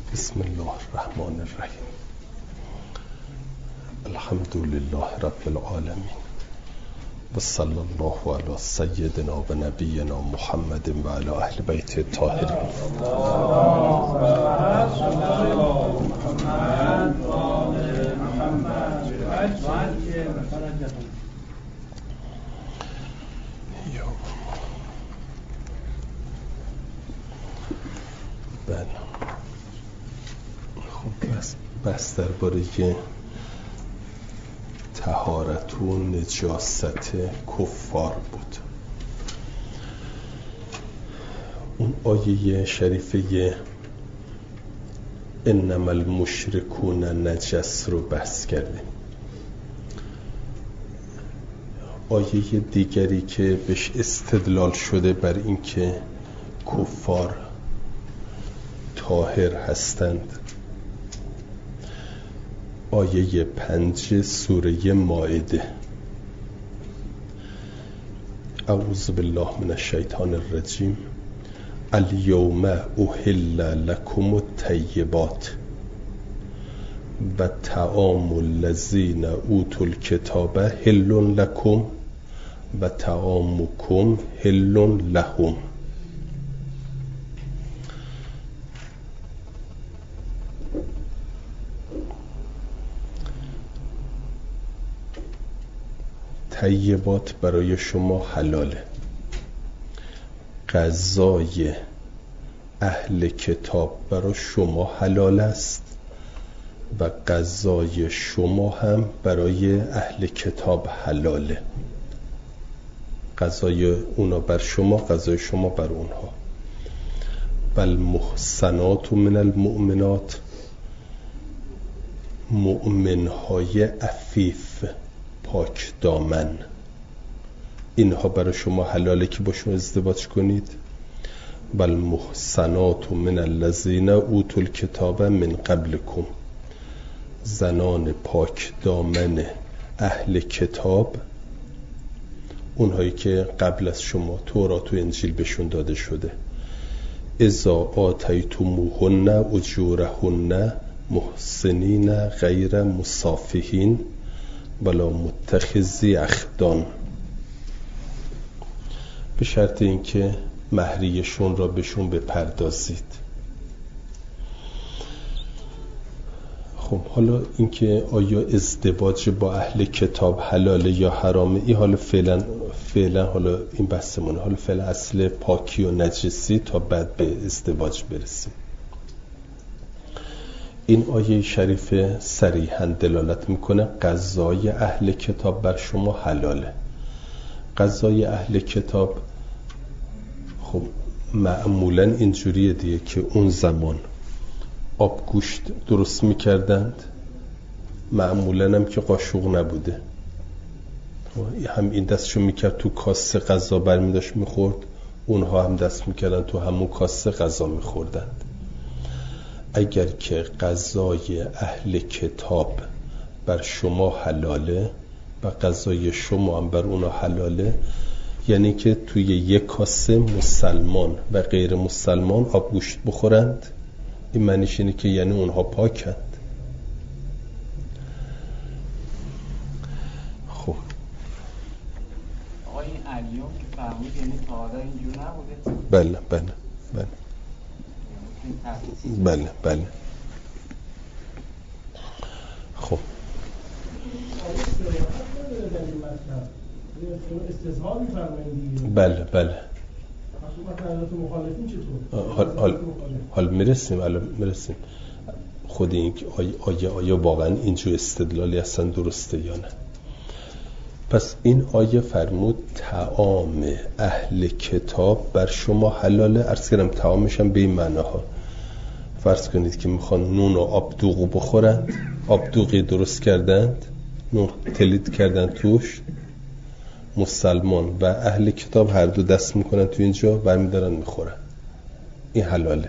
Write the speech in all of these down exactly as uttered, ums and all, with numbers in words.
بسم الله الرحمن الرحیم. الحمد لله رب العالمین و صلی الله علی سیدنا و نبینا محمد و علی اهل بیت الطاهرین. بله، خب بس بس درباره طهارت و نجاست کفار بود. اون آیه شریفه انما المشرکون نجس رو بحث کردیم. آیه دیگری که بهش استدلال شده بر اینکه کفار طاهر هستند، آیه پنج سوره مائده. اعوذ بالله من الشیطان الرجیم. الیوم احل لکم الطیبات و طعام الذین اوتوا الکتاب حل لکم و طعامکم حل لهم. طیبات برای شما حلاله. غذای اهل کتاب برای شما حلال است و غذای شما هم برای اهل کتاب حلاله. غذای اونا بر شما، غذای شما بر اونها. بل محسنات من المؤمنات، مؤمنهای عفیف پاک دامن، اینها برای شما حلاله که با شما ازدواج کنید. بل محسنات من الذین اوتوا الکتاب من قبلکم، زنان پاک دامن اهل کتاب، اونهایی که قبل از شما تورات و انجیل بهشون داده شده. اذا آتیتموهن اجورهن محسنین غیر مصافحین ولا متخذی اخدان، به شرط اینکه مهریشون را بهشون بپردازید. خب حالا اینکه آیا ازدواج با اهل کتاب حلاله یا حرامه، این حالا فعلا فعلا حالا این بحثمونه. حالا فعلا اصل پاکی و نجسی تا بعد به ازدواج برسیم. این آیه شریف صریحاً دلالت میکنه غذای اهل کتاب بر شما حلاله. غذای اهل کتاب خب معمولاً اینجوریه دیگه که اون زمان آب گوشت درست میکردند، معمولاً هم که قاشق نبوده، هم این دستشو میکرد تو کاسه غذا برمیداشت میخورد، اونها هم دست میکردن تو همون کاسه غذا میخوردند. اگر که غذای اهل کتاب بر شما حلاله و غذای شما هم بر اونا حلاله، یعنی که توی یک کاسه مسلمان و غیر مسلمان آب گوشت بخورند، این معنیش اینه که یعنی اونها پاکند. خب آقا این الیوم که فرمود یعنی تا حالا اینجور نبوده؟ بله بله بله بله بله. خب بله بله. حال حال حال میرسیم الان میرسیم خود این آیه آیه واقعا اینجور استدلالی اصلا درسته یا نه. پس این آیه فرمود طعام اهل کتاب بر شما حلاله. عرض کردم طعامش هم به این معناها. فرض کنید که میخوان نون و آب دوغو بخورند، آب دوغی درست کردند، نون تلید کردن توش، مسلمان و اهل کتاب هر دو دست میکنن تو اینجا برمیدارن میخورن، این حلاله.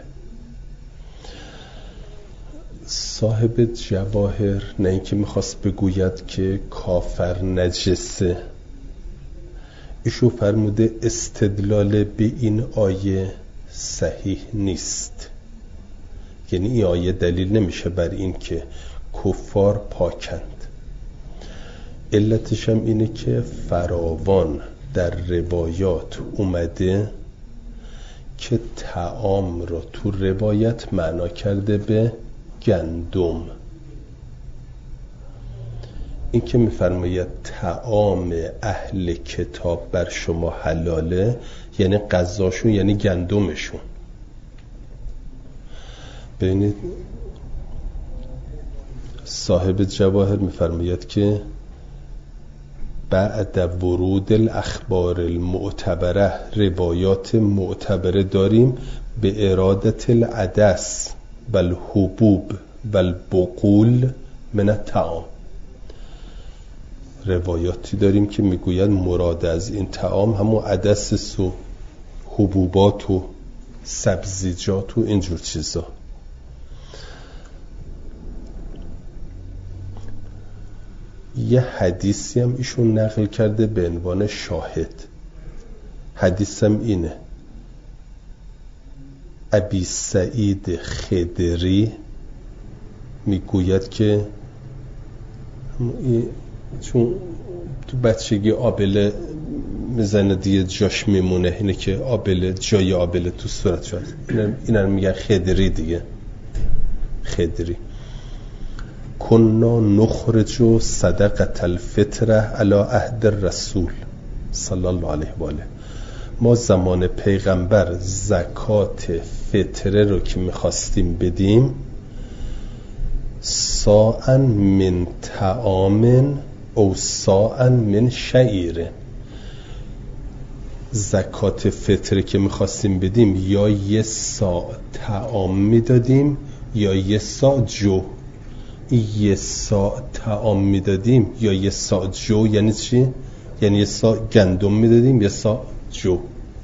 صاحب جواهر نه اینکه میخواست بگوید که کافر نجسه، ایشو فرموده استدلال به این آیه صحیح نیست یعنی این آیه دلیل نمیشه بر این که کفار پاکند. علتش هم اینه که فراوان در روایات اومده که طعام رو تو روایت معنا کرده به گندم. این که میفرماید طعام اهل کتاب بر شما حلاله، یعنی غذاشون، یعنی گندمشون. ببینید صاحب جواهر میفرماید که بعد ورود الاخبار المعتبره، روایات معتبره داریم به ارادت العدس و الحبوب و البقول من الطعام. روایاتی داریم که میگوید مراد از این طعام همون عدس و حبوبات و سبزیجات و اینجور چیزا. یه حدیثی هم ایشون نقل کرده به عنوان شاهد. حدیث هم اینه: ابی سعید خدری میگوید که چون تو بچگی آبله میزنه دیگه جاش میمونه، اینه که آبله، جای آبله تو صورت شد، اینا رو میگن خدری دیگه. خدری کنا نخرج صدقه الفطره علی عهد الرسول صلی الله علیه و آله. ما زمان پیغمبر زکات فطره رو که میخواستیم بدیم، ساعن من طعام او ساعن من شعیر، زکات فطره که میخواستیم بدیم یا یه ساع طعام میدادیم یا یه ساع جو. یه ساع طعام میدادیم یا یه ساع جو یعنی چی؟ یعنی یه ساع گندم میدادیم یه ساع جو.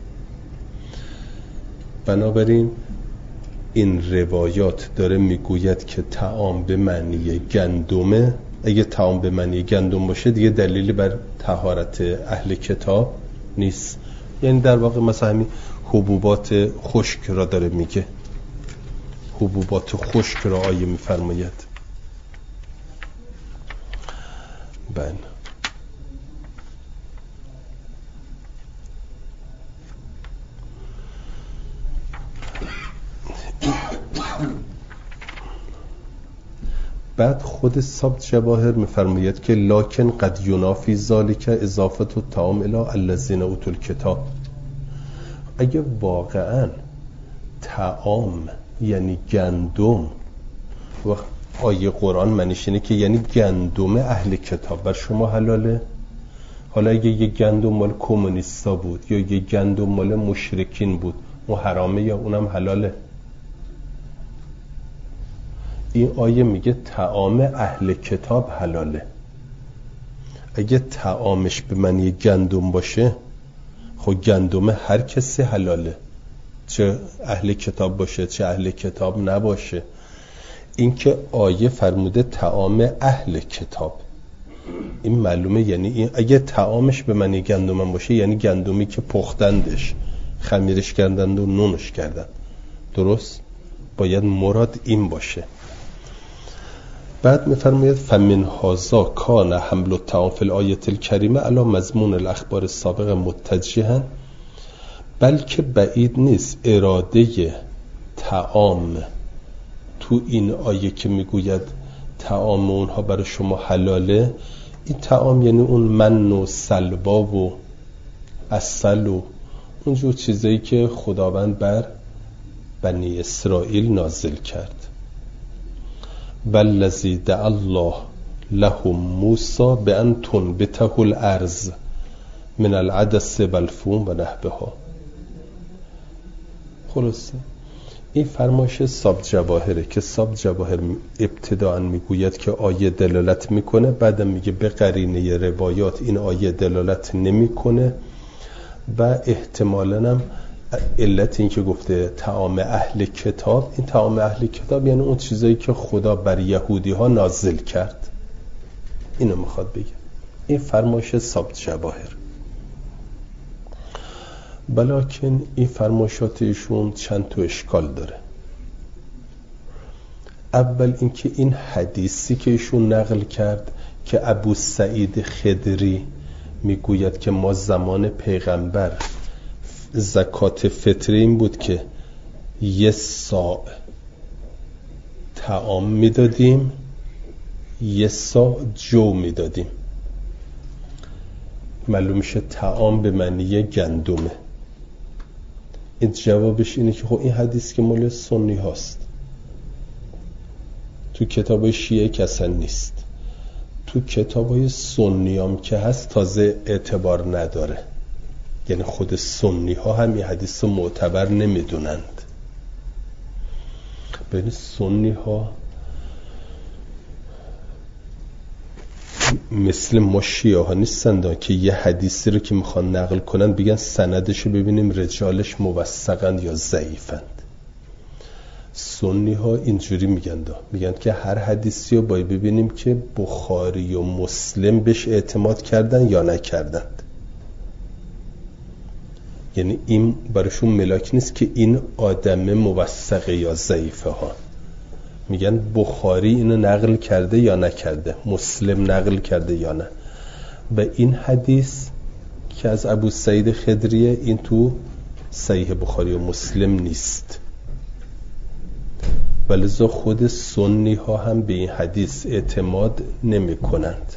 بنابراین این روایات داره میگوید که طعام به معنی گندمه. اگه طعام به معنی گندم باشه دیگه دلیلی بر طهارت اهل کتاب نیست. یعنی در واقع مثلا همین حبوبات خشک را داره میگه، حبوبات خشک را آیه میفرماید. بله. بعد خود صاحب جواهر میفرماید که لکن قد ینافی ذالک اضافت الطعام الی الذین اوتوا الکتاب. اگه واقعا طعام یعنی گندم و آیه قرآن معنیش اینه که یعنی گندم اهل کتاب بر شما حلاله، حالا اگه یه گندم مال کمونیستا بود یا یه گندم مال مشرکین بود، اون حرامه یا اونم حلاله؟ این آیه میگه طعام اهل کتاب حلاله. اگه طعامش به معنی گندم باشه، خب گندم هر کسی حلاله، چه اهل کتاب باشه چه اهل کتاب نباشه. این که آیه فرموده طعام اهل کتاب، این معلومه یعنی این اگه طعامش به معنی گندم باشه یعنی گندمی که پختندش، خمیرش کردند و نونش کردند. درست؟ باید مراد این باشه. بعد میفرماید فمن هذا کان حمل الطعام فی الآیه الکریمه علی مضمون الاخبار السابقه متجها، بلکه بعید نیست اراده طعام تو این آیه که میگوید طعام اونها برای شما حلاله، این طعام یعنی اون من و سلوا و عسل و اونجور چیزایی که خداوند بر بنی اسرائیل نازل کرد. والذی دعا الله لهم موسی بأن تنبته الارض من العدس والفوم و نحوها. خلاصه این فرمایش صاحب جواهره که صاحب جواهر ابتداء میگوید که آیه دلالت میکنه، بعدم میگه به قرینه روایات این آیه دلالت نمیکنه و احتمالاً هم علت این که گفته طعام اهل کتاب، این طعام اهل کتاب یعنی اون چیزایی که خدا بر یهودی ها نازل کرد، اینو میخواد بگه. این فرمایش صاحب جواهر. بلکن این فرمایشات ایشون چند تا اشکال داره. اول اینکه این حدیثی که ایشون نقل کرد که ابو سعید خدری میگوید که ما زمان پیغمبر زکات فطری این بود که یه صاع طعام میدادیم، یه صاع جو میدادیم. معلوم میشه طعام به معنی گندمه. این جوابش اینه که خب این حدیث که مال سنی هاست، تو کتاب شیعه کسن نیست، تو کتابای سنی هم که هست تازه اعتبار نداره. یعنی خود سنی ها هم این حدیث رو معتبر نمیدونند. بین سنی ها مثل ما شیعه ها نیستند که یه حدیثی رو که میخوان نقل کنن بگن سندش رو ببینیم رجالش موثقند یا ضعیفند. سنی ها اینجوری میگن دا. میگن که هر حدیثی رو باید ببینیم که بخاری و مسلم بهش اعتماد کردن یا نکردند. یعنی این براشون ملاک نیست که این آدم موثقه یا ضعیفه ها. میگن بخاری اینو نقل کرده یا نکرده، مسلم نقل کرده یا نه. و این حدیث که از ابو سعید خدریه این تو صحیح بخاری و مسلم نیست. ولذا خود سنی ها هم به این حدیث اعتماد نمی کنند.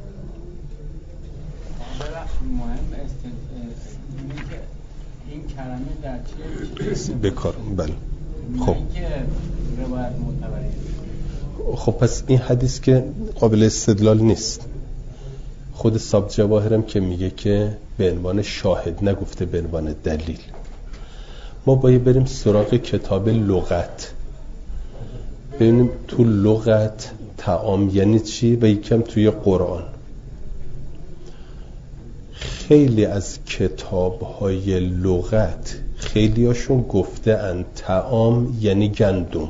این کلمه در چه بکار بله. خب روایت معتبره. خب پس این حدیث که قابل استدلال نیست. خود صاحب جواهرم که میگه که به عنوان شاهد، نگفته به عنوان دلیل. ما باید بریم سراغ کتاب لغت، ببینیم تو لغت طعام یعنی چی و یکم توی قرآن. خیلی از کتاب‌های لغت خیلی هاشون گفته ان طعام یعنی گندم.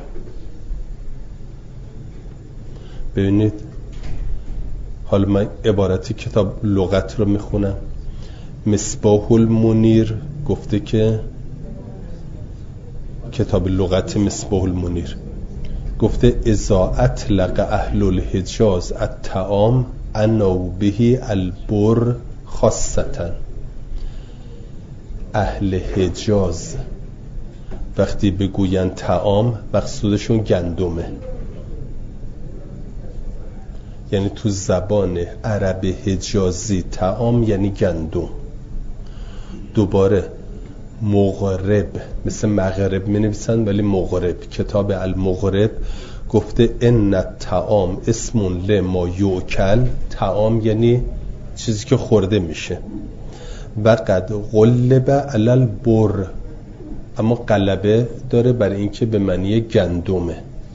ببینید حالا من عبارتی کتاب لغت رو میخونم. مصباح المنیر گفته که کتاب لغت مصباح المنیر گفته اذا اطلق اهل الحجاز الطعام عنوا به البر خاصتا. اهل حجاز وقتی بگوین طعام مقصودشون گندمه. یعنی تو زبان عرب حجازی طعام یعنی گندم. دوباره مغرب، مثل مغرب می نویسن ولی مغرب، کتاب المغرب گفته ان الطعام اسم لما یؤکل. طعام یعنی چیزی که خورده میشه. و قد غلب علی البر، اما غلبه داره برای اینکه به معنی گندمه.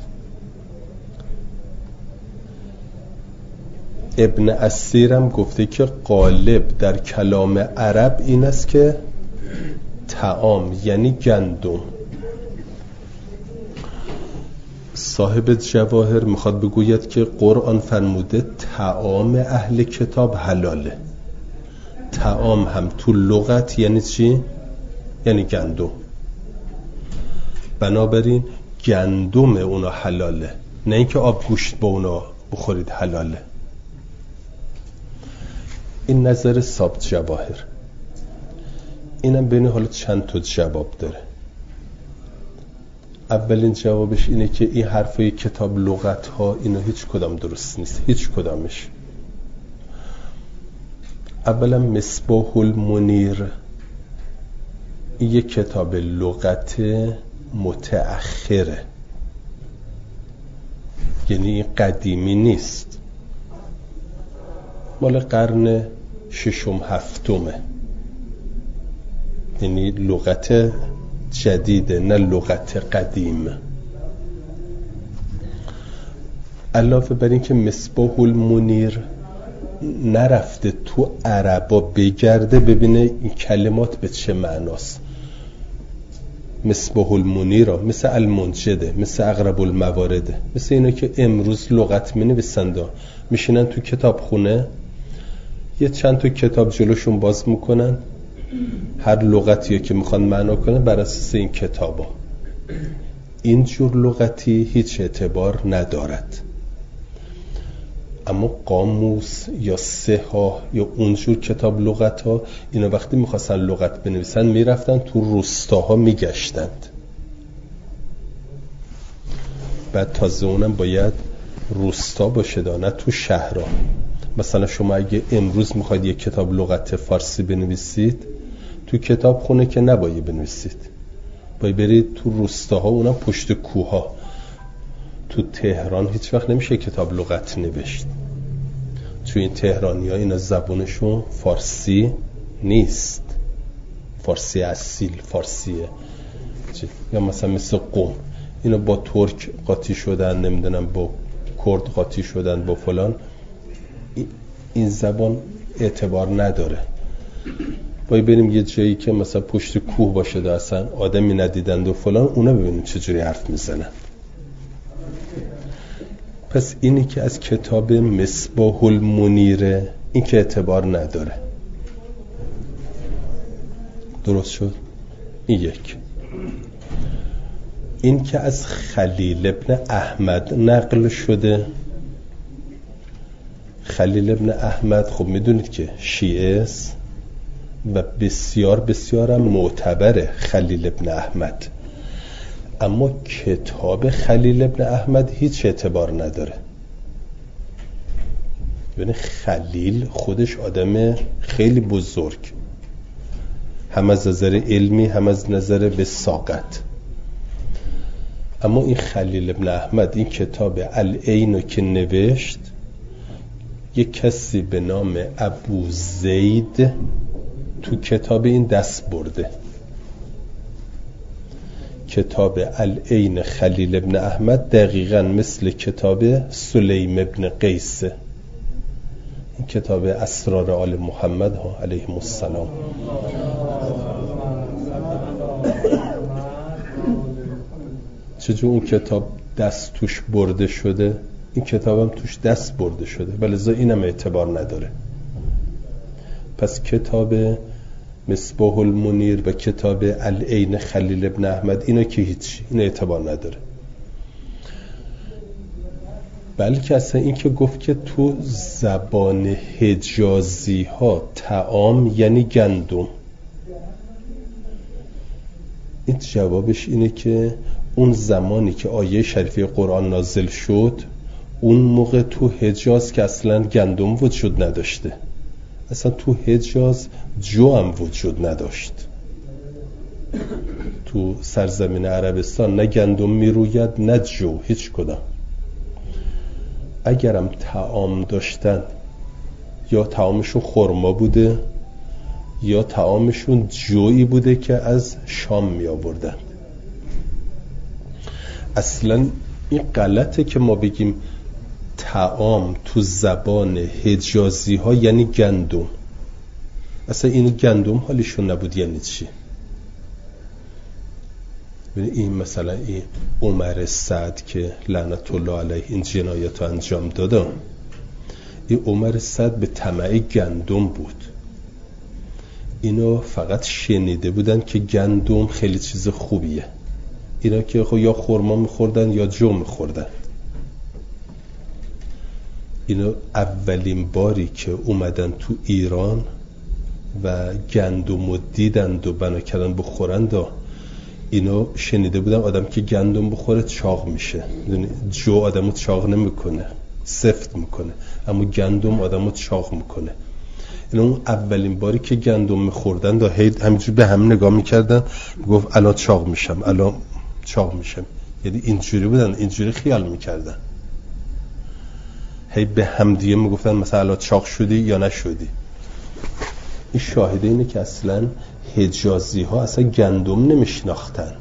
ابن اسیرم گفته که غالب در کلام عرب این است که طعام یعنی گندم. صاحب جواهر میخواد بگوید که قرآن فرموده طعام اهل کتاب حلاله. طعام هم تو لغت یعنی چی؟ یعنی گندم. بنابراین گندم اونا حلاله، نه اینکه آب گوشت با اونا بخورید حلاله. این نظر صاحب جواهر. اینم بین حالا چند تا جواب داره. اولین جوابش اینه که این حرفای کتاب لغت ها اینا هیچ کدام درست نیست، هیچ کدامش. اولا مصباح المنیر این یک کتاب لغت متأخره، یعنی قدیمی نیست، مال قرن ششم هفتمه، یعنی لغت جدیده نه لغت قدیم. علاوه بر این که مصباح المنیر نرفته تو عربا بگرده ببینه این کلمات به چه معناست. مصباح المنیر مثل المنجده، مثل اقرب الموارده، مثل اینا که امروز لغت می نویسند میشینن تو کتاب خونه یه چند تا کتاب جلوشون باز میکنن، هر لغتی که میخوان معنا کنن بر اساس این کتابا. این جور لغتی هیچ اعتبار ندارد. اما قاموس یا سها یا اونجور کتاب لغت ها، اینا وقتی میخواستن لغت بنویسن میرفتن تو روستاها میگشتند. بعد تازه اونم باید روستا باشه، نه تو شهرها. مثلا شما اگه امروز میخواید یک کتاب لغت فارسی بنویسید، تو کتاب خونه که نباید بنویسید، باید برید تو روستاها، اونم پشت کوها. تو تهران هیچ وقت نمیشه کتاب لغت نوشت، چون این تهرانی ها اینا زبونشون فارسی نیست، فارسی اصیل فارسیه. یا مثلا مثل قم، اینا با ترک قاطی شدن، نمیدونم با کرد قاطی شدن، با فلان. این زبان اعتبار نداره. باید بریم یه جایی که مثلا پشت کوه باشه و اصلا آدمی ندیدند و فلان، اونا ببینیم چجوری حرف میزنن. پس اینی که از کتاب مصباح المنیره، این که اعتبار نداره. درست شد؟ این یک. این که از خلیل ابن احمد نقل شده. خلیل ابن احمد خب میدونید که شیعه است و بسیار بسیار هم معتبره خلیل ابن احمد، اما کتاب خلیل ابن احمد هیچ اعتبار نداره. یعنی خلیل خودش آدم خیلی بزرگ، هم از نظر علمی هم از نظر وساقت، اما این خلیل ابن احمد این کتاب العین که نوشت، یک کسی به نام ابو زید تو کتاب این دست برده. کتاب العین خلیل ابن احمد دقیقاً مثل کتاب سلیم ابن قیس، این کتاب اسرار آل محمد ها علیهم السلام. چجور اون کتاب دست توش برده شده، این کتاب هم توش دست برده شده، ولذا اینم اعتبار نداره. پس کتاب مصباح المنیر و کتاب العین خلیل ابن احمد اینا که هیچ، این اعتبار نداره. بلکه اصلا این که گفت که تو زبان حجازی ها طعام یعنی گندم، این جوابش اینه که اون زمانی که آیه شریفه قرآن نازل شد، اون موقع تو حجاز که اصلا گندم وجود نداشته، اصلا تو حجاز جو هم وجود نداشت. تو سرزمین عربستان نه گندم میروید نه جو، هیچ کدام. اگرم طعام داشتن، یا طعامشون خرما بوده یا طعامشون جویی بوده که از شام می آوردن. اصلا این غلطه که ما بگیم طعام تو زبان حجازی ها یعنی گندم. اصلا این گندم حالیشون نبود یعنی چی؟ این مثلا این عمر سعد که لعنت الله علیه این جنایت رو انجام داده، این عمر سعد به طمع گندم بود. اینا فقط شنیده بودن که گندم خیلی چیز خوبیه، اینا که خب یا خرما میخوردن یا جو میخوردن. اینا اولین باری که اومدن تو ایران و گندم رو دیدند و بنا کردن بخورند، اینا شنیده بودن آدم که گندم بخوره چاق میشه. جو آدم رو چاق نمیکنه، سفت میکنه، اما گندم آدم رو چاق میکنه. اینا اون اولین باری که گندم میخوردن دا همینجوری به هم نگاه میکردن، گفت الان چاق میشم، الان چاق میشم. یعنی اینجوری بودن، اینجوری خیال میکردن، هی به هم دیگه میگفتن مثلا الان چاق شدی یا نشدی. این شاهده اینه که اصلا حجازی ها اصلا گندم نمیشناختند.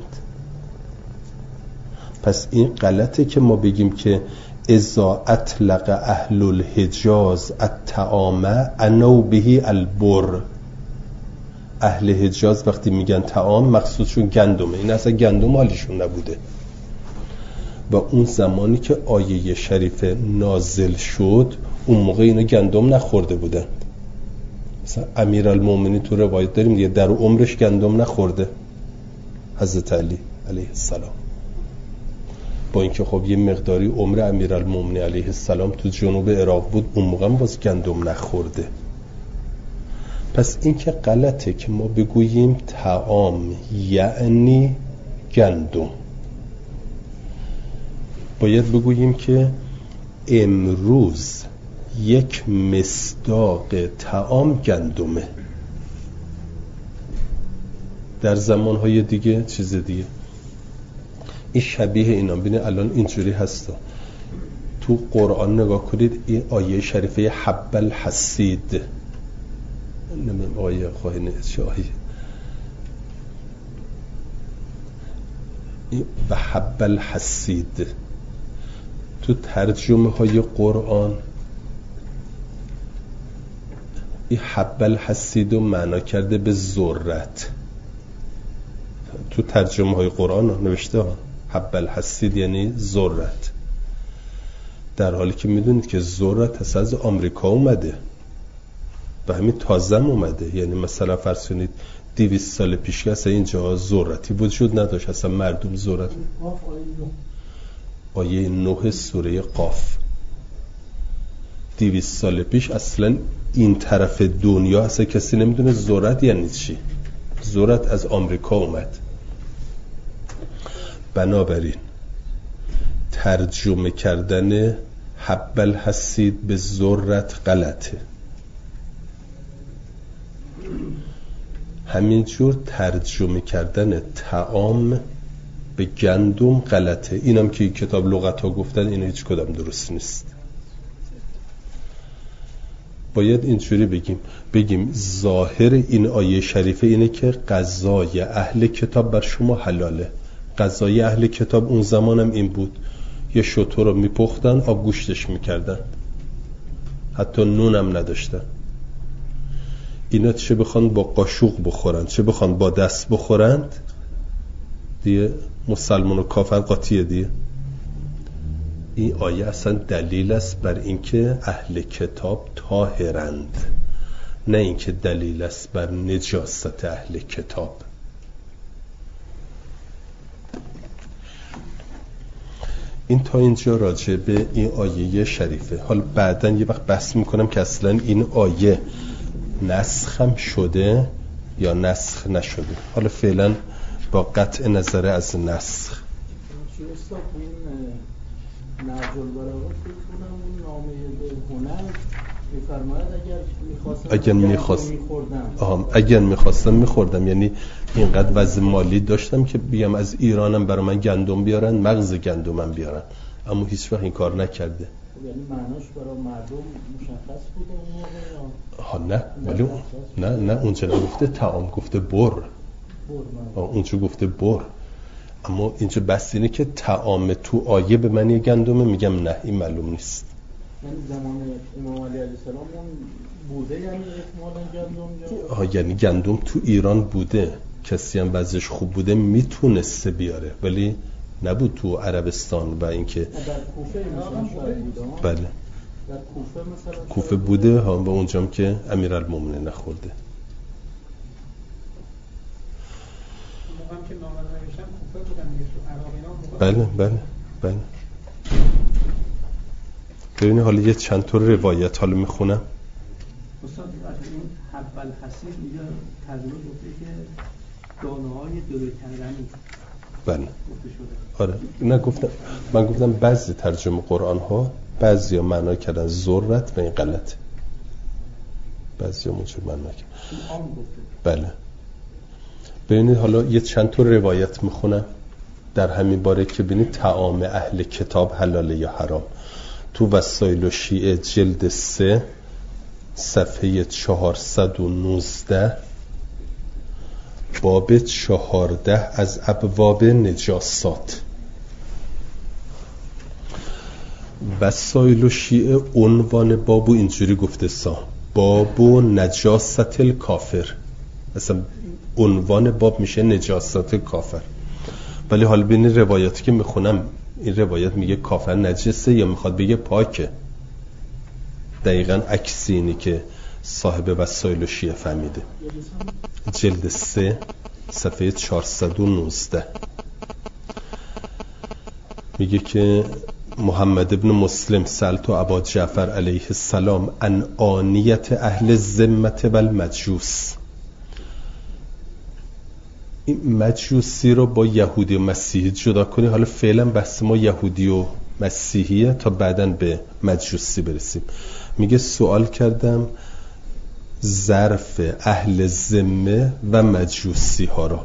پس این غلطه که ما بگیم که اذا اطلق اهل الحجاز الطعام انو بهی البر. اهل حجاز وقتی میگن طعام مقصودشون گندمه، این اصلا گندم حالیشون نبوده. و اون زمانی که آیه شریف نازل شد، اون موقع اینا گندم نخورده بودن. مثلا امیرالمومنین تو روایت داریم دیگه، در عمرش گندم نخورده، حضرت علی علیه السلام. با اینکه خب یه مقداری عمر امیرالمومنین علیه السلام تو جنوب عراق بود، اون موقع هم باز گندم نخورده. پس این که غلطه که ما بگوییم طعام یعنی گندم. باید بگوییم که امروز یک مصداق طعام گندمه، در زمانهای دیگه چیز دیگه. این شبیه اینا. ببینید الان اینجوری هستا، تو قرآن نگاه کنید، این آیه شریفه حب الحصید، نمیم آیه خواهی نیست چه آیه، و حب الحصید تو ترجمه های قرآن این حب الحصید رو معنا کرده به ذرت. تو ترجمه های قرآن نوشته ها حب الحصید یعنی ذرت، در حالی که میدونید که ذرت اصلا از آمریکا اومده و همین تازم اومده. یعنی مثلا فرض کنید دویست سال پیش اصلا اینجا ذرتی وجود نداشت، اصلا مردم ذرت. آیه نه سوره قاف، دویست سال پیش اصلا این طرف دنیا اصلا کسی نمیدونه ذرت یعنی چی. ذرت از آمریکا اومد. بنابراین ترجمه کردن حب الحصید به ذرت غلطه. همینجور ترجمه کردن طعام به گندم غلطه. اینم که کتاب لغت ها گفتن اینا هیچ کدام درست نیست. باید اینجوری بگیم بگیم ظاهر این آیه شریفه اینه که غذای اهل کتاب بر شما حلاله. غذای اهل کتاب اون زمانم این بود، یه شتر رو میپختن، آب گوشتش میکردن، حتی نونم نداشتن. اینا چه بخوان با قاشق بخورن چه بخوان با دست بخورند دیگه مسلمان و کافر قاطیه دیگه. این آیه اصلا دلیل است بر اینکه اهل کتاب طاهرند، نه اینکه دلیل است بر نجاست اهل کتاب. این تا اینجا راجع به این آیه شریفه. حالا بعداً یه وقت بحث میکنم که اصلا این آیه نسخ هم شده یا نسخ نشده. حالا فعلا با قطع نظر از نسخ چی استاد این نهج البلاغه فکر کنم اون نامه به هنر میفرماید اگر میخواستم اگر میخواستم آها اگر میخواستم میخوردم، یعنی اینقدر وضع مالی داشتم که بیام از ایرانم برای من گندم بیارن، مغز گندمم بیارن، اما هیچ وقت این کار نکرده. یعنی معناش برای مردم مشخص بوده اون موقع؟ ها نه ولی نه نه اونجا نگفته طعام، گفته بر. بر اونجا گفته بر. اما اینجا بس اینه که طعام تو آیه به معنی گندمه، میگم نه این معلوم نیست. یعنی زمان امام علی علیه السلام اون بوده، یعنی احتمالاً گندم آها یعنی گندم تو ایران بوده، کسی هم وضعش خوب بوده میتونسته بیاره، ولی نبود تو عربستان. و اینکه در کوفه مثلا شاید بوده. بله در کوفه مثلا کوفه بوده ها، و اونجام که امیرالمومنین نخورده. موقعم که نامه نوشتن کوفه بودن دیگه، تو عراق اینا. بله بله بله. ببینید حالا یه چند تا روایت حالا میخونم. استاد این حب الحصید میگه ترجمه گفته که دانه‌های درو کردنی. بله گفته شده. آره نه گفتم، من گفتم بعضی ترجمه قرآن ها بعضی ها معنا کردن ذرت و این غلطه، بعضی ها منجور معنا کردن. بله ببینید حالا یه چند تا روایت میخونم در همین باره که ببینید طعام اهل کتاب حلاله یا حرام. تو وسایل و شیعه جلد سه صفحه چهارصد و نوزده باب چهارده از ابواب نجاسات. وسایل و شیعه عنوان بابو اینجوری گفته سا بابو نجاست الکافر، اصلا عنوان باب میشه نجاست کافر. ولی حالا بین روایاتی که میخونم این روایت میگه کافر نجسه یا میخواد بگه پاکه. دقیقاً عکسی اینی که صاحب وسایل و شیعه فهمیده. جلد سه صفحه چهارصد و نوزده. میگه که محمد ابن مسلم سألت ابا جعفر علیه السلام عن آنیت اهل ذمت و المجوس. این مجوسی رو با یهودی و مسیحی جدا کنی. حالا فعلا بحث ما یهودی و مسیحیه تا بعداً به مجوسی برسیم. میگه سوال کردم ظرف اهل ذمه و مجوسی ها را.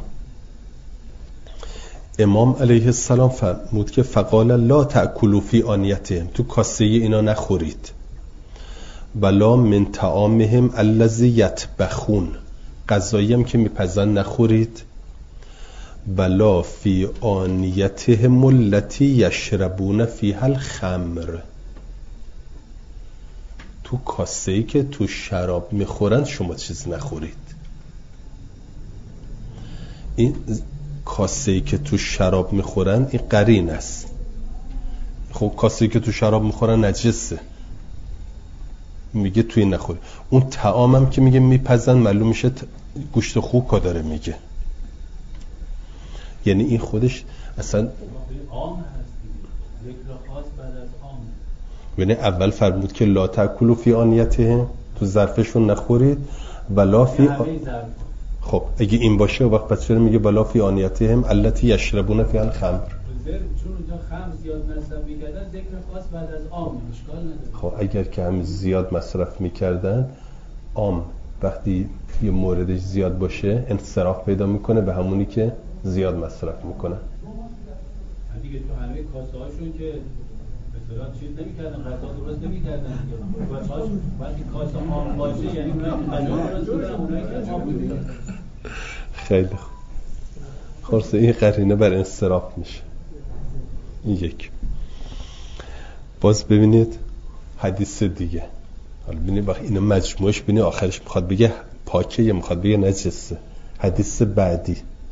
امام علیه السلام فرمود که فقال لا تأکلوا فی آنیتهم، تو کاسه اینا نخورید. ولا من طعامهم الذی یطبخون، غذایی هم که میپزن نخورید. ولا فی آنیتهم التي یشربون فیها الخمر، تو کاسه‌ای که تو شراب میخورن شما چیز نخورید. این کاسه‌ای که تو شراب میخورن این قرین است. خب کاسه‌ای که تو شراب میخورن نجسه، میگه توی نخوری. اون طعامم که میگه میپزن معلوم میشه گوشت خوک داره میگه. یعنی این خودش اصلا عام هست، یک خاص بعد از عام. یعنی اول فرمود که لا تاکلوا فی آنیتهم، تو ظرفشون نخورید. ولا فی آ... خب اگه این باشه وقت پس چرا میگه ولا فی آنیتهم التی یشربون فیها الخمر؟ چون اونجا خمر زیاد مصرف میکردن ذکر خاص بعد از عام، اشکال نداره. خب اگر که هم زیاد مصرف میکردن، عام وقتی یه موردش زیاد باشه انصراف پیدا میکنه به همونی که زیاد مصرف میکنن. دیگه تو همه کاسه هاشون که به صورت چیز نمیکردن، غذا درست نمیکردن دیگه. کاسه هاشون وقتی کاسه عام باشه یعنی اونایی که غذا درست میکنن، اونایی که عام میکنن. خیلی خوب. خلاصه این قرینه بر انصراف میشه. این یک. باز ببینید حدیث دیگه. حالا ببینید وقتی اینو مجموعش ببینید آخرش میخواد بگه پاکه یا میخواد بگه نجسه. حدیث بعدی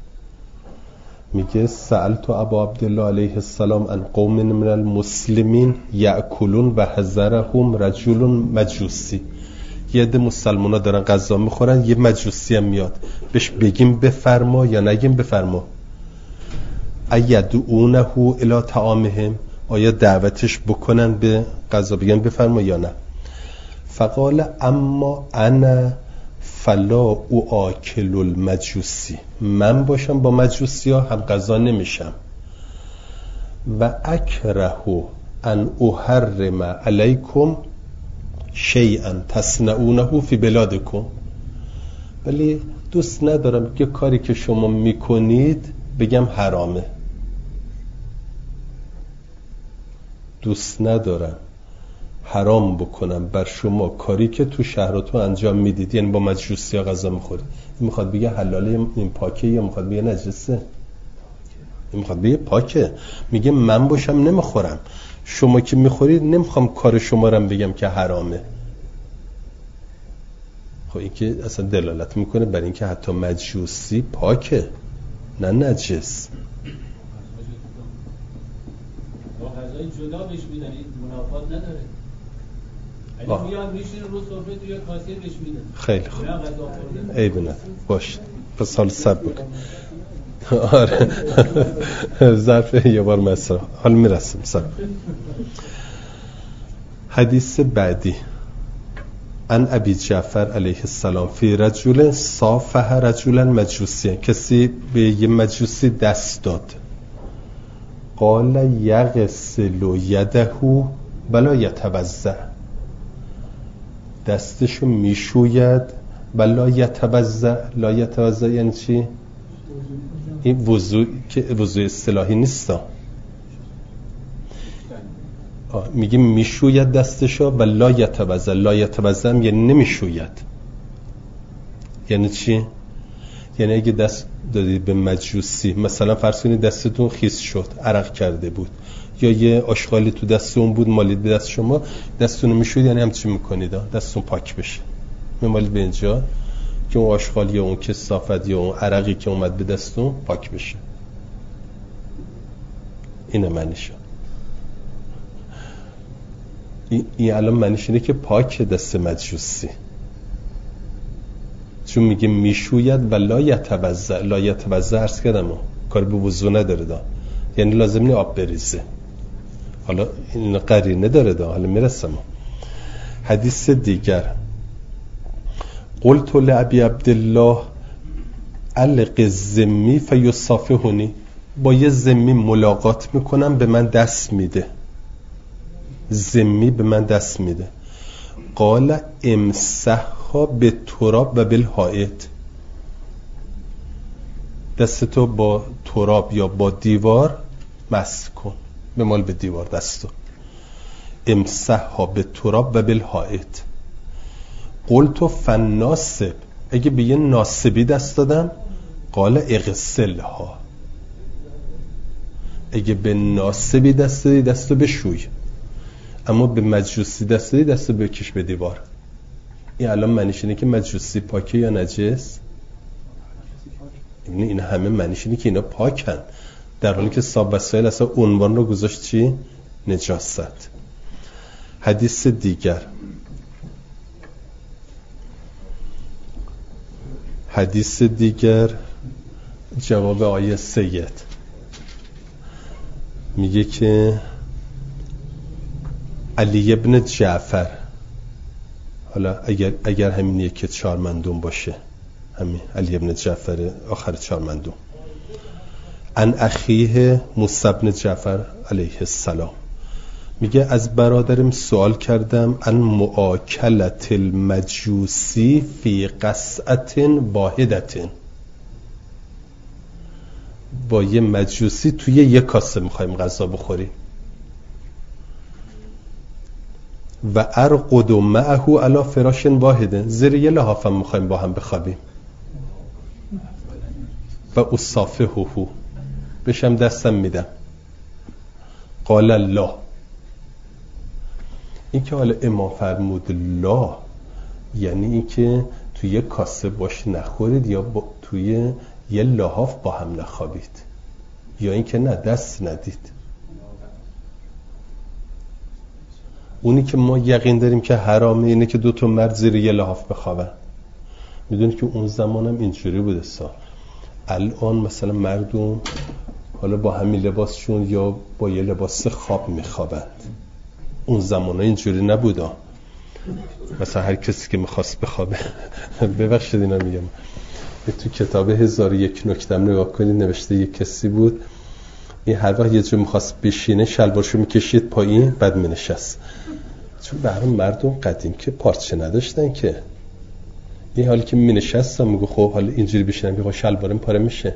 میگه سألت ابا عبدالله علیه السلام عن قوم من المسلمین یأکلون و حضرهم رجل مجوسی. یه عده مسلمانا دارن غذا میخورن، یه مجوسی هم میاد، بهش بگیم بفرما یا نگیم بفرما؟ ایدعونه الی طعامهم، آیا دعوتش بکنن به غذا بگن بفرما یا نه؟ فقال اما انا فلا او آکل المجوسی، من باشم با مجوسی ها هم غذا نمیشم. و اکره ان احرم علیکم شیئا تصنعونه فی بلادکم، ولی دوست ندارم که کاری که شما میکنید بگم حرامه. دوست ندارم حرام بکنم بر شما کاری که تو شهراتو انجام میدید، یعنی با مجوسی ها غذا میخورید. این میخواد بگه حلاله، این پاکه، یا میخواد بگه نجسه؟ این میخواد بگه پاکه. میگه من باشم نمیخورم، شما که میخورید نمیخوام کار شما رو بگم که حرامه. خب این که اصلا دلالت میکنه بر این که حتی مجوسی پاکه نه نجس. با غذای جدا بهش میدن، این منافات نداره. اگه میان میشین رو سفره توی کاسه بهش میدن. خیلی خوب، عیب نداره، باشه. پس حال صبر بکن. آره ظرف یه بار مصرف. حال میرسیم صبر. حدیث بعدی ان ابی جعفر علیه السلام فی رجل صافح رجلا مجوسی، کسی به یه مجوسی دست داد. قال یغسل یده ولا یتوضا، دستشو میشوید ولا یتوضا. لا یتوضا یعنی چی؟ این وضوع که وضوع اصطلاحی نیست. میگه میشوید دستشو و لا یتوضا. لا یتوضا یعنی نمیشوید. یعنی چی؟ یعنی اگه دست دادید به مجوسی، مثلا فرض کنید دستتون خیس شد، عرق کرده بود، یا یه آشغالی تو دست اون بود مالید به دست شما، دستتون رو میشوید، یعنی همچین میکنید دستتون پاک بشه، میمالید به اینجا که اون آشغال یا اون کثافت یا اون عرقی که اومد به دستتون پاک بشه. اینه معنیشه. این, این الان معنیش اینه که پاک دست مجوسی، چون میگه میشوید و لا یتوضا. لا یتوضا عرض کردم کار به وضو نداره دا، یعنی لازم نیست آب بریزه. حالا این قرینه داره دا، حالا میرسم. حدیث دیگر، قلت لابی عبدالله علق الذمی فیصافحنی، با یه ذمی ملاقات میکنم به من دست میده، ذمی به من دست میده. قال امسحها به تراب و بالحائط، دستتو با تراب یا با دیوار مسح کن، به مال به دیوار دستو. امسحها به تراب و بالحائط. قلت فناسب، اگه به یه ناسبی دست دادم، قال اغسلها، اگه به ناسبی دست دادی دستو بشوی، اما به مجوسی دست دادی دستو بکش به دیوار. این الان معنیش اینه که مجوسی پاکه یا نجس؟ این همه معنیش اینه که اینا پاکن، در حالی که صاحب وسایل اصلا عنوان رو گذاشت چی؟ نجاست. حدیث دیگر، حدیث دیگر جواب آیه سید میگه که علی ابن جعفر، حالا اگر اگر همین یک چارمندون باشه، همین علی ابن جعفر آخر چارمندون، ان اخیه موسی ابن جعفر علیه السلام، میگه از برادرم سوال کردم ان مؤاکلت المجوسی فی قصعت واحدت، با یه مجوسی توی یه کاسه میخوایم غذا بخوریم. و ارقد معه علی فراش واحد، زیر یه لحاف هم میخوایم با هم بخوابیم. و اصافحه، بشم دستم میدم. قال الله، این که حالا امام فرمود لا، یعنی این که توی یه کاسه باش نخورید یا با توی یه لحاف با هم نخوابید، یا این که نه دست ندید. اونی که ما یقین داریم که حرامه اینه که دو تا مرد زیر یه لحاف بخوابن. میدونید که اون زمانم اینجوری بوده سا. الان مثلا مردم حالا با همین لباسشون یا با یه لباس خواب میخوابند، اون زمان ها اینجوری نبوده. مثلا هر کسی که میخواست بخوابه ببخشید اینا میگم، تو کتاب هزار و یک نکتم نگاه کنید، نوشته یک کسی بود این هر وقت یه جور میخواست بشینه شلوارشو میکشید پایین بعد مینشست، چون برای مردم قدیم که پارچه نداشتن که، این حالی که مینشستم میگو خب حالا اینجوری بشینم بگو شلوارم پاره میشه.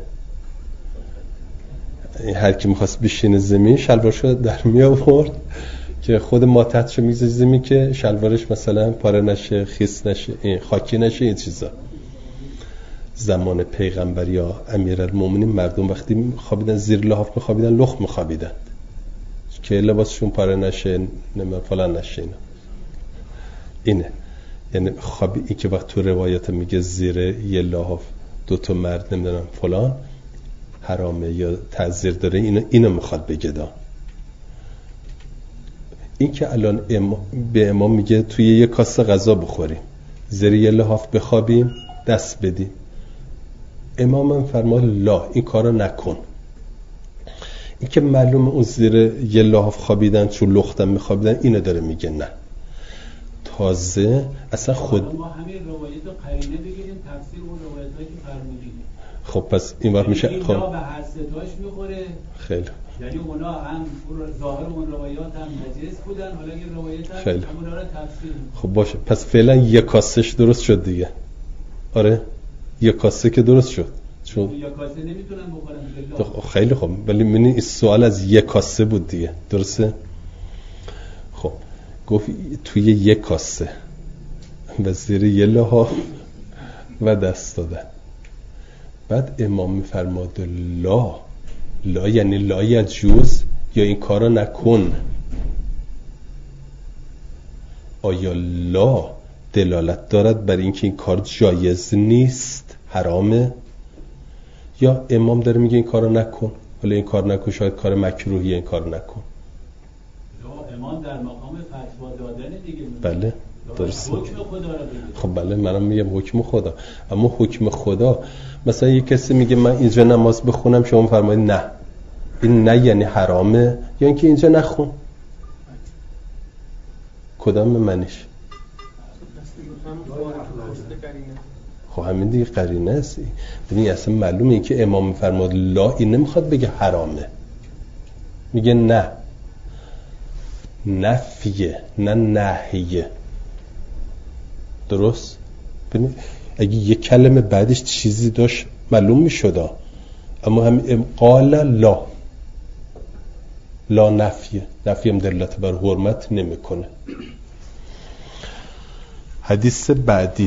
هر کی میخواست بشینه زمین شلوارشو در می آورد که خود ماتحتشو میگذاشت زمین که شلوارش مثلا پاره نشه، خیس نشه، این خاکی نشه، این چیزا. زمان پیغمبر یا امیرالمومنین مردم وقتی خوابیدن زیر لحاف میخوابیدن، لخت میخوابیدن که لباسشون پاره نشه، نمیدونم فلان نشه. اینا اینه، یعنی خوابی این که وقت تو روایت میگه زیر یه لحاف دو تا مرد نمیدونم فلان حرامه یا تعذیر داره، اینو اینو میخواد بگه دا. این که الان امام به امام میگه توی یه کاسه غذا بخوریم، زیر یه لحاف بخوابیم، دست بدیم، امام هم فرماد لا، این کارو نکن. این که معلومه اون زیر یه لحاف خوابیدن چون لختم میخوابیدن، اینو داره میگه نه. تازه اصلا خود ما همین روایت رو قرینه بگیریم تفسیر اون روایتایی که فرمودید. خب پس این وقت میشه خب اینا به هر ستاش میخوره. خیلی یعنی اونا هم ظاهر اون روایات هم نجس بودن، حالا این روایت هم خیلی. اونا رو تفسیر. خب باشه، پس فعلا یک کاسهش درست شد دیگه. آره یک کاسه که درست شد، چون یک کاسه نمیتونن بخورن. خیلی خوب، ولی من این سوال از یک کاسه بود دیگه، درسته؟ خب گفت توی یک کاسه و زیر یه لحاف و دست دادن. بعد امام میفرماد لا، لا یعنی لا یجوز، یا این کارو نکن. آیا لا دلالت دارد بر اینکه این کار جایز نیست، حرامه، یا امام داره میگه این کارو نکن؟ ولی این کار نکن شاید کار مکروهیه، این کارو نکن. لا امام در مقام فتوا دادن دیگه. بله درسته. حکم خدا رو بگید. خب بله منم میگم حکم خدا، اما حکم خدا مثلا یک کسی میگه من اینجا نماز بخونم، شما فرمایید نه، این نه یعنی حرامه یا اینکه اینجا نخون. کدام منش؟ خب همین دیگه قرینه است. ببین اصلا معلومه این که امام فرمود لا، این نمیخواد بگه حرامه، میگه نه، نفیه نه نهیه. درست؟ ببین اگه یک کلمه بعدش چیزی داشت معلوم میشد، اما هم قال لا، لا نفیه، نفی هم دلالت بر حرمت نمیکنه. حدیث بعدی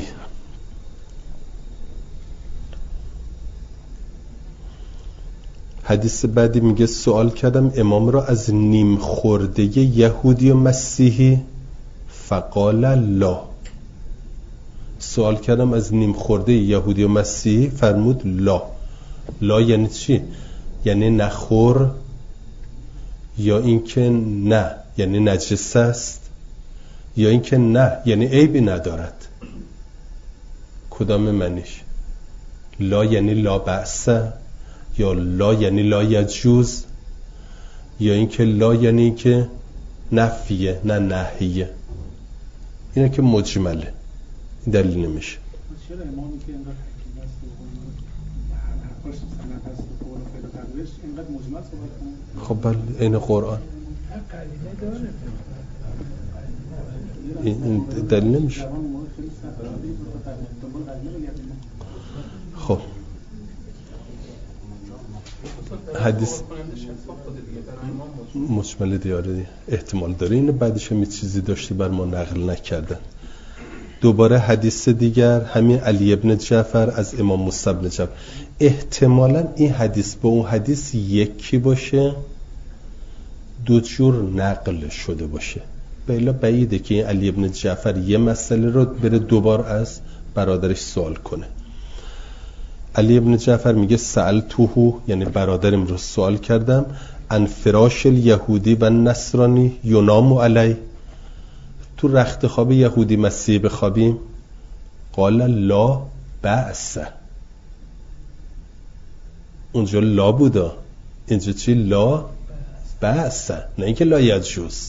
حدیث بعدی میگه سوال کردم امام را از نیم خورده یهودی و مسیحی، فقال لا. سوال کردم از نیم خورده یهودی و مسیحی، فرمود لا. لا یعنی چی؟ یعنی نخور، یا اینکه نه یعنی نجس است، یا اینکه نه یعنی عیبی ندارد. کدام معنیش؟ لا یعنی لا بأس، یا لا یعنی لا یجوز، یا اینکه لا یعنی که نفیه نه نهیه. اینه که مجمله، این دلیل نمیشه. چرا امامی که اینقدر حکیم است و حرفاش سند هست و قول و فعل و تقریرش اینقدر مجمل صحبت کنه؟ خب بله این قرآن این دلیل نمیشه. خب حدیث مجمل دیاره احتمال داره این بعدش هم چیزی داشته بر ما نقل نکردن. دوباره حدیث دیگر همین علی ابن جعفر از امام موسی ابن جعفر. احتمالاً این حدیث با اون حدیث یکی باشه، دو جور نقل شده باشه. بلا بعیده که این علی ابن جعفر یه مسئله رو بره دوبار از برادرش سوال کنه. علی ابن جعفر میگه سألتوهو، یعنی برادرم رو سوال کردم، ان فراش الیهودی و نصرانی ینام علی، تو رخت خواب یهودی مسیحی بخوابیم؟ قال لا بأس. اونجا لا بودا، اینجا چی؟ لا بأس، نه اینکه لا یجوز.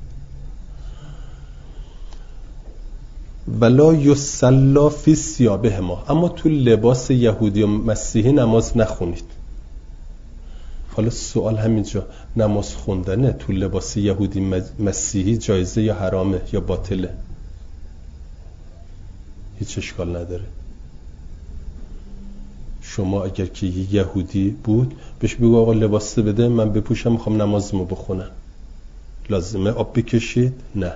ولا یصلی فی ثیابهما، اما تو لباس یهودی و مسیحی نماز نخونید. حالا سوال همینجا، نماز خوندنه تو لباس یهودی مسیحی جایزه یا حرامه یا باطله؟ هیچ اشکال نداره. شما اگر که یهودی بود بهش بگو آقا لباس بده من بپوشم میخوام نمازمو بخونم، لازمه آب بکشید؟ نه،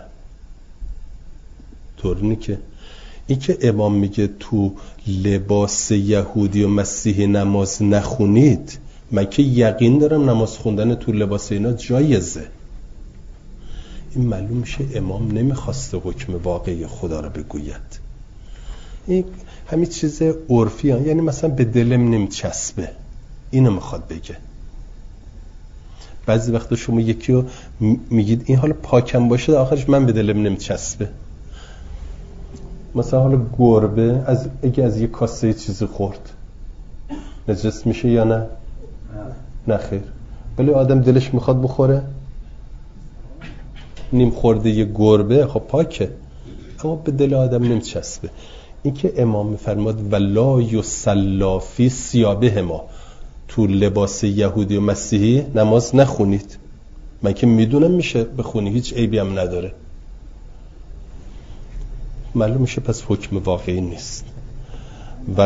طور نی که. این که امام میگه تو لباس یهودی و مسیحی نماز نخونید، من که یقین دارم نماز خوندن تو لباس اینا جایزه. این معلوم میشه امام نمیخواسته حکم واقعی خدا رو بگوید. این همین چیز عرفی هست، یعنی مثلا به دلم نمیچسبه، اینو میخواد بگه. بعضی وقتا شما یکی رو میگید این حالا پاکم باشه، آخرش من به دلم نمیچسبه. مثلا حالا گربه از اگه از یک کاسه چیزی خورد نجس میشه یا نه؟ نه خیر. ولی آدم دلش میخواد بخوره، نیم خورده یه گربه خب پاکه، اما به دل آدم نمیچسبه. این که امام میفرماد ولا یصلی فی ثیابهما، تو لباس یهودی و مسیحی نماز نخونید، من که میدونم میشه بخونی، هیچ عیبی هم نداره. معلوم میشه پس حکم واقعی نیست. و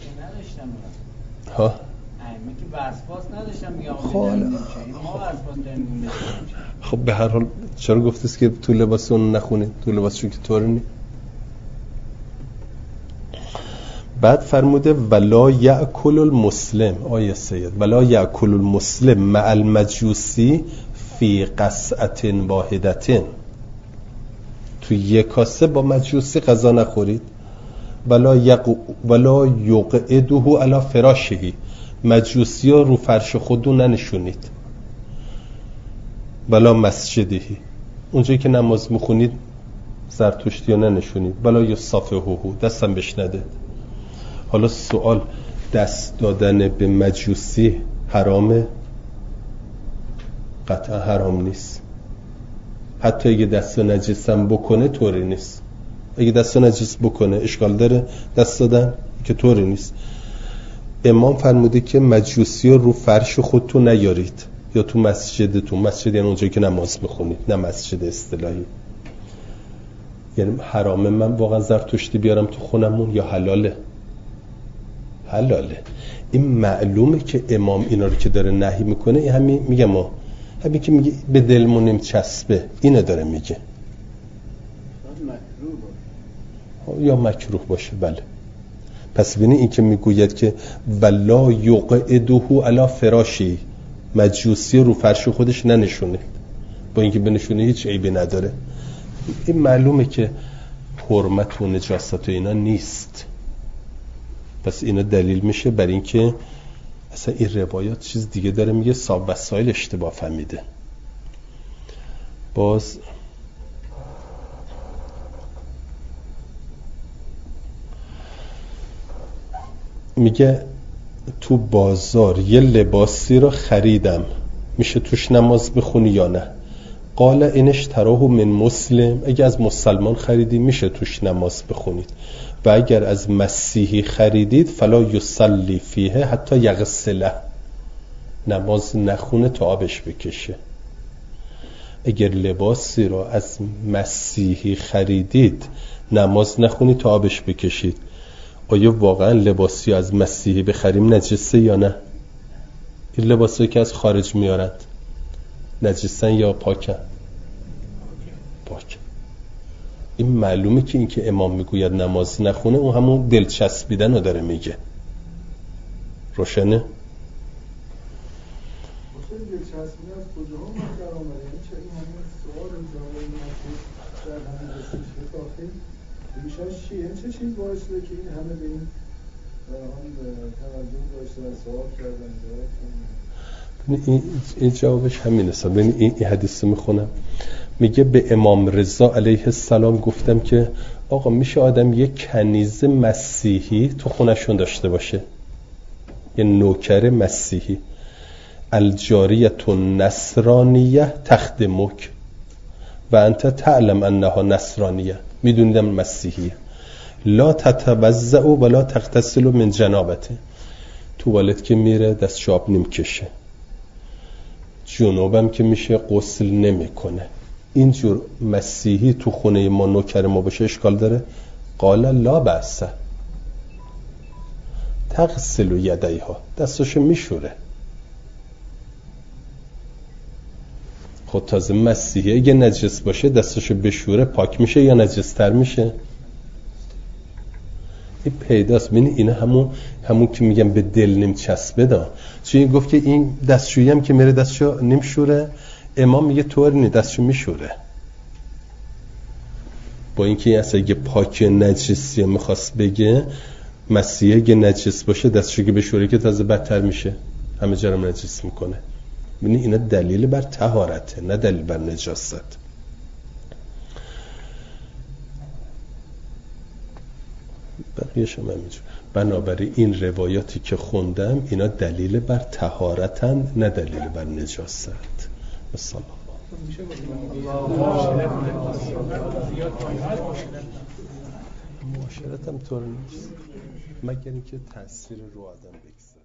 ها که وسواس نداشتم میگم خب ما وسواس داریم. خب به هر حال چرا گفتیس که تو لباس اون نخونید؟ تو لباسشون که طوری نی. بعد فرموده ولا یأکل المسلم، آیه سید، ولا یأکل المسلم مع المجوسی فی قصعة واحدة، تو یک کاسه با مجوسی غذا نخورید. ولا یق ولا یقعده علی فراشه، مجوسی ها رو فرش خودو ننشونید. ولا مسجدهی، اونجایی که نماز میخونید زرتشتی ها ننشونید. ولا یصافحه، دستم بهش ندید. حالا سوال، دست دادن به مجوسی حرامه؟ قطعا حرام نیست. حتی اگه دست نجسم بکنه طوری نیست. اگه دست نجس بکنه اشکال داره دست دادن که طوری نیست. امام فرموده که مجوسی رو فرش خودتون نیارید یا تو مسجدتون. مسجد یعنی اونجایی که نماز میخونید، نه مسجد اصطلاحی. یعنی حرامه من واقعا زرتشتی بیارم تو خونمون یا حلاله؟ حلاله. این معلومه که امام اینا رو که داره نهی میکنه، این همین میگه ما همین که میگه به دلمونیم چسبه، اینو داره میگه. یا مکروه باشه. بله. پس ببینید این که میگوید که ولا یقعده علی فراشی، مجوسی رو فرش خودش ننشونه، با اینکه بنشونه هیچ عیبی نداره، این معلومه که حرمت و نجاست و اینا نیست. پس اینا دلیل میشه بر اینکه اصلا این روایات چیز دیگه داره میگه، صاحب وسایل اشتباه فهمیده. باز میگه تو بازار یه لباسی رو خریدم، میشه توش نماز بخونی یا نه؟ قال اینش تراه من مسلم، اگه از مسلمان خریدی میشه توش نماز بخونید، و اگر از مسیحی خریدید فلا یصلی فیه حتی یغسله، نماز نخونه تا آبش بکشه. اگر لباسی رو از مسیحی خریدید نماز نخونید تا آبش بکشید. آیا واقعا لباسی از مسیحی بخریم نجسه یا نه؟ این لباسی که از خارج میارند نجسن یا پاکن؟ پاک. این معلومه که این که امام میگوید نماز نخونه اون همون دلچسبیدن رو داره میگه. روشنه؟ دلچسبیدن از کجا هم در آمده؟ این چه این همه سوال زمان نشد در همه رسیشه تاخیر بیشش چیه؟ این چه چیز باعث شده که این همه به این هم توجه داشته و سوال کردن؟ این, این جوابش همین است. ببین این, این حدیث میخونم، میگه به امام رضا علیه السلام گفتم که آقا میشه آدم یک کنیز مسیحی تو خونشون داشته باشه، یه نوکر مسیحی، الجاریت نصرانیه تخدمک و انت تعلم انها نصرانیه، میدونیدم مسیحیه، لا تتوضأ ولا تغتسل من جنابته، توالت که میره دست شاب نمیکشه، جنوبم که میشه غسل نمیکنه. اینجور مسیحی تو خونه ما نوکر ما باشه اشکال داره؟ قال لا بأس، تغسل یدیها، دستاشو میشوره. خود تازه مسیحی اگه نجس باشه دستاشو بشوره پاک میشه یا نجس تر میشه؟ این پیداست. ببین اینا همون همون که میگم به دل نیم چسبه دا، چون گفت که این دستشویی هم که میره دستشو نمیشوره، امام میگه طور نی دستشو میشوره. با اینکه اصلا اگه پاک نجسی میخواست بگه، مسیحی اگه نجس باشه دستشو که بشوره که تازه بدتر میشه، همه جا رو نجس میکنه. ببین اینا دلیل بر طهارته نه دلیل بر نجاست. بقیه‌ش هم همینجور. بنابراین این روایاتی که خوندم اینا دلیل بر طهارتن نه دلیل بر نجاست. مثلا معاشرت هم طور نیست مگر اینکه تأثیر رو آدم بگذاره.